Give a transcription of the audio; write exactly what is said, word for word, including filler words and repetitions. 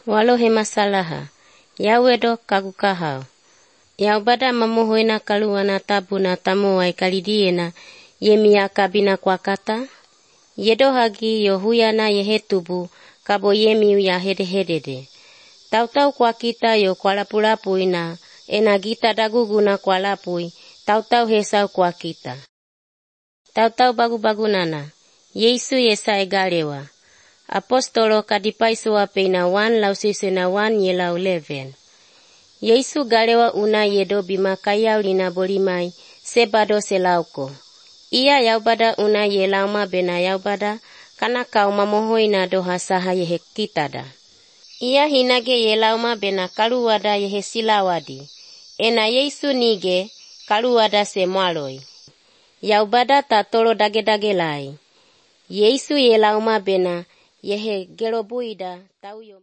Walohe masalaha, yawedo kagukahau. Yaubada mamohoina kaluana tabuna tamuai kalidiena yemia kabina kwa kata. Yedo hagi yohuyana yehetubu kabo yemiu ya hedehedede. Tautau kwa kita yo kwa lapulapuina ena gita daguguna kwa lapui tautau hesau kwa kita. Tautau bagu-bagunana, Yesu yesa egalewa. Apostolo kadipaisua peina wan lausisena wan yelau leven. Yesu galewa una yedo bima kaya ulina bolimai sebado selauko. Ia yaubada una yelauma bena yaubada kana kau mamohoina doha saha yehe kitada. Ia hinage yelauma bena kaluwada yehe silawadi. Ena Yesu nige kaluwada se mwaloi. Yaubada tatolo dage-dage lai. Yesu yelauma bena yehe gelobuida tau yo